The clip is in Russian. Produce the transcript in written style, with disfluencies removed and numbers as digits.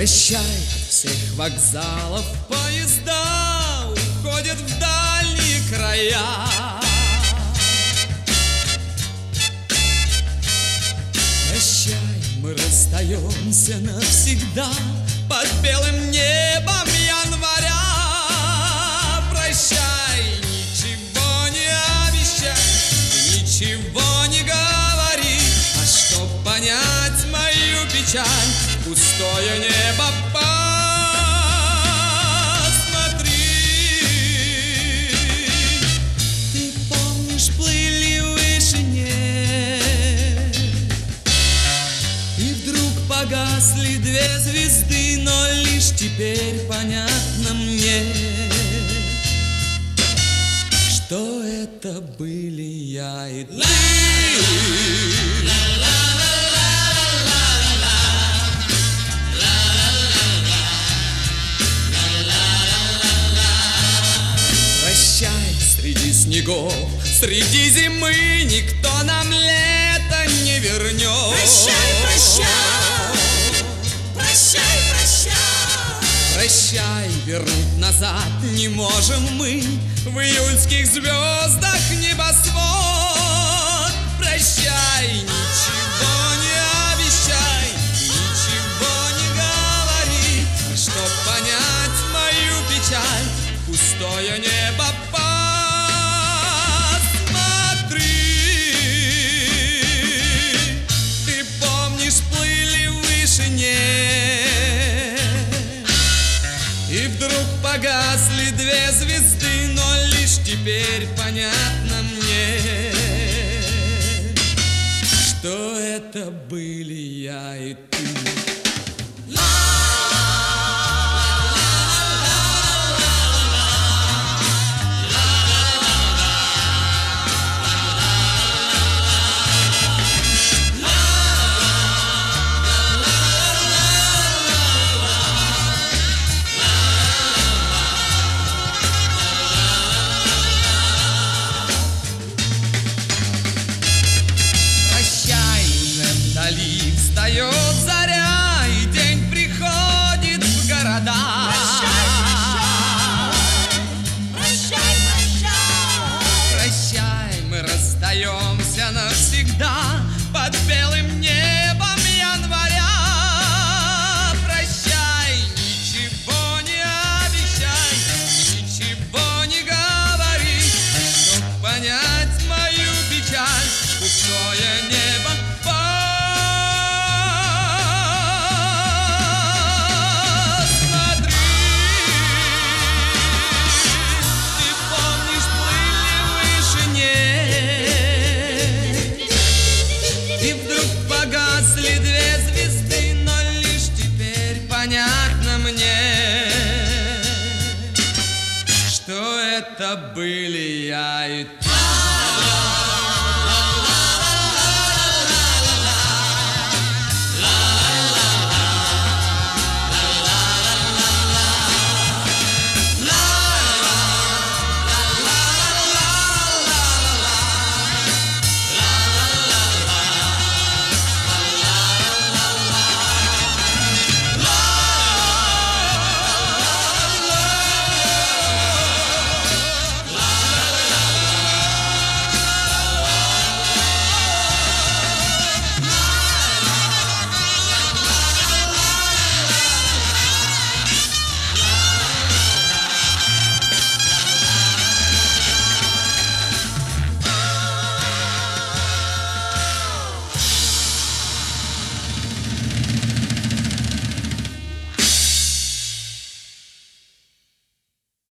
Прощай, от всех вокзалов поезда уходят в дальние края. Прощай, мы расстаемся навсегда под белым небом января. Прощай, ничего не обещай, ничего не говори, а чтоб понять мою печаль, пустое небо посмотри. Ты помнишь, плыли в вышине, и вдруг погасли две звезды, но лишь теперь понятно мне, что это были я и ты. Среди снегов, среди зимы никто нам лето не вернет. Прощай, прощай, прощай, прощай. Прощай, вернуть назад не можем мы в июльских звездах небосвод. Прощай, ничего не обещай, ничего не говори, чтоб понять мою печаль, пустое небо посмотри. Ты помнишь, плыли в вышине, и вдруг погасли две звезды, но лишь теперь понятно мне, что это были я и ты. Встает заря, и день приходит в города. Прощай, прощай, прощай, Прощай, мы расстаемся навсегда под белым небом января. Прощай, ничего не обещай, ничего не говори, чтоб понять мою печаль, пустое небо. Погасли две звезды, но лишь теперь понятно мне, что это были я и ты.